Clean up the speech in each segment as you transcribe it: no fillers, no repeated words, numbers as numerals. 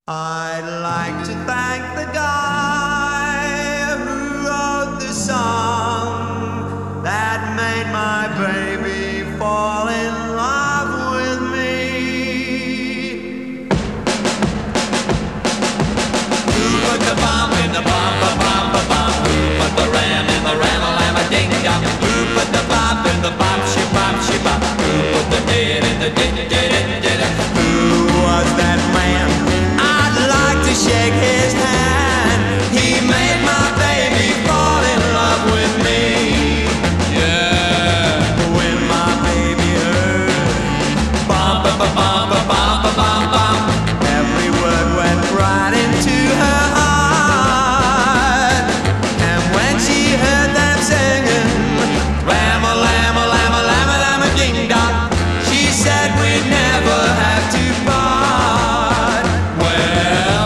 I'd like to thank the guy who wrote the song that made my baby fall in love with me. Who put the bomb in the bomb, bomb, bomb, bomb? Who put the ram in the ram-a-lam-a-ding-dong? Who put the bop in the bop, she-bop, she-bop? Who put the did in the did-did-did-did? Who was that man? Shake his hand. He made my baby fall in love with me. Yeah. When my baby heard bum bum bum bum bum bum bum bum, every word went right into her heart. And when she heard them singing ram a lam a lam a lam a lam a ding dong, she said we'd never have to part. Well,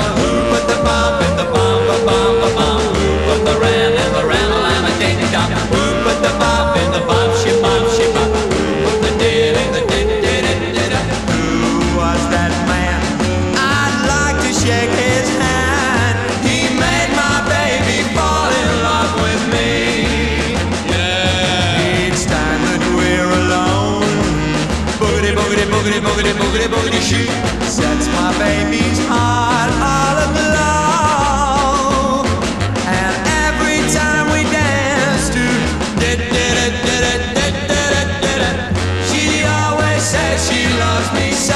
shake his hand. He made my baby fall in love with me. Yeah. Each time that we're alone, boogity, boogity, boogity, boogity, boogity, boogity, shoot sets my baby's heart all aglow. And every time we dance to she always says she loves me so.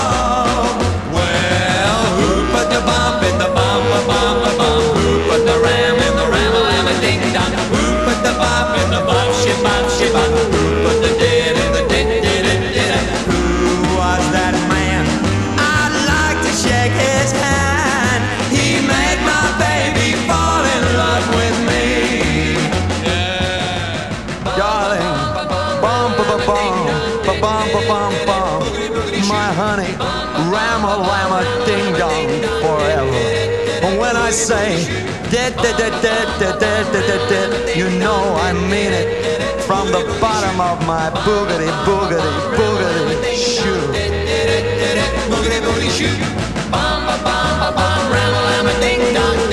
My honey, ram-a-lam-a-ding-dong forever. When I say you know I mean it from the bottom of my boogity, boogity, boogity shoe. Boogity, boogity shoe. Bum, ba, bum, ba, bum, ram-a-lam-a-ding-dong.